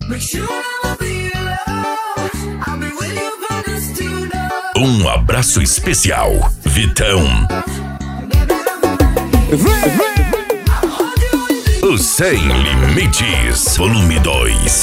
Um abraço especial, Vitão. O Sem Limites, volume 2.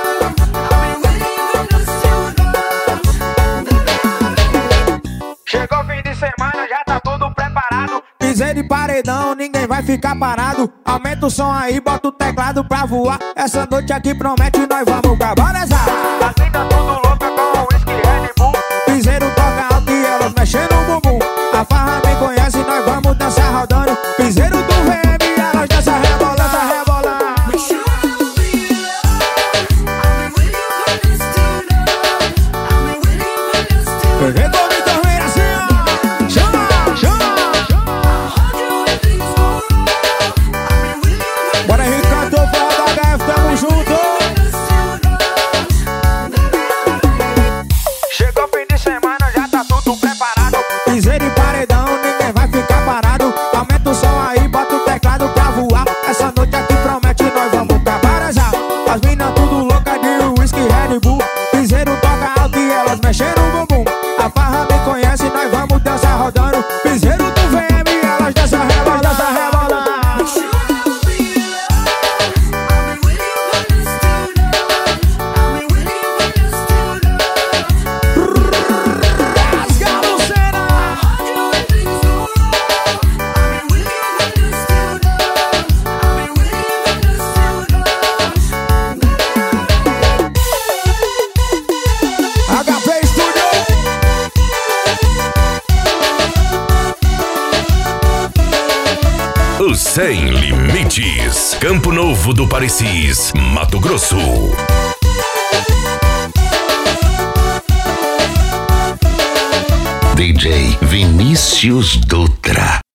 Chegou o fim de semana, já tá tudo preparado. Pisei de paredão, ninguém vai ficar parado. Aumenta o som aí, bota o teclado pra voar. Essa noite aqui promete, nós vamos cabarazar. As minas tudo louca com whisky Red Bull. Piseiro toca alto e elas mexendo no bumbum. A farra me conhece, nós vamos dançar rodando. Piseiro do VM e elas dançam rebolando, rebolando. Bora Henrique, cantor, fala da HF, tamo junto. Chegou o fim de semana, já tá tudo preparado. Piseiro e paredão, ninguém vai ficar parado. Aumenta o som aí, bota o teclado pra voar. Essa noite aqui promete, nós vamos cabarazar. As minas tudo louca de whisky Red Bull. Piseiro toca alto e elas mexem no bumbum. A farra me conhece, nós vamos dançar rodando. Piseiro do VM e elas dançam rebolando, dançam rebolando. O Sem Limites, Campo Novo do Parecis, Mato Grosso. DJ Vinícius Dutra.